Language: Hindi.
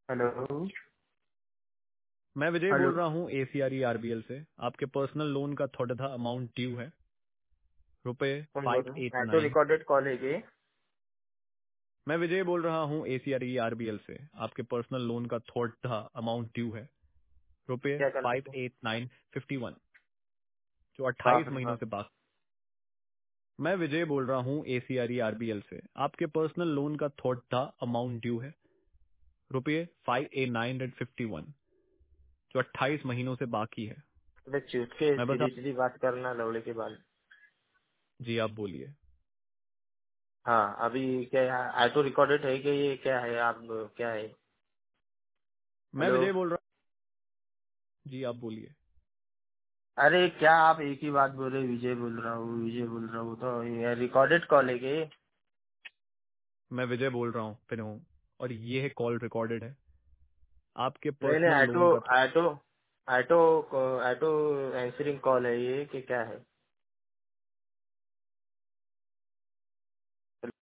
हेलो। मैं विजय हेलो। बोल रहा हूँ ACRE RBL से। आपके पर्सनल लोन का थोड़ा था अमाउंट ड्यू है, रुपए कौन बोल रहे हैं? ऑटो 589। रिकॉर्डेड कॉल है ये? मैं विजय बोल रहा हूँ ACRE RBL से। आपके पर्सनल लोन का थोड़ा था अमाउंट ड्यू है, रुपए क्या करना है? 58951, जो बाप 28 रे महीनों बाप। से बाकी। मैं विजय बोल रहा हूँ ACRE RBL से। आपके पर्सनल लोन का थोड़ा था अमाउंट ड्यू है, रुपये 58951, जो 28 महीनों से बाकी है। अबे चुटके मैं बस सीधी आप सीधी बात करना लौड़े के बाल। जी आप बोलिए। हाँ, अभी क्या है? ऑटो रिकॉर्डेड है कि ये क्या है? आप क्या है? मैं हेलो। विजय बोल रहा हूँ जी, आप बोलिए। अरे क्या आप एक ही बात बोल रहे? विजय बोल रहा हूँ, विजय बोल रहा हूँ, तो ये रिकॉर्डेड कॉल है कि? मैं विजय बोल रहा हूँ फिर हूँ, और ये है कॉल रिकॉर्डेड है। आपके नहीं नहीं, पर्सनल ऑटो लोन का auto auto auto answering call है ये कि क्या है?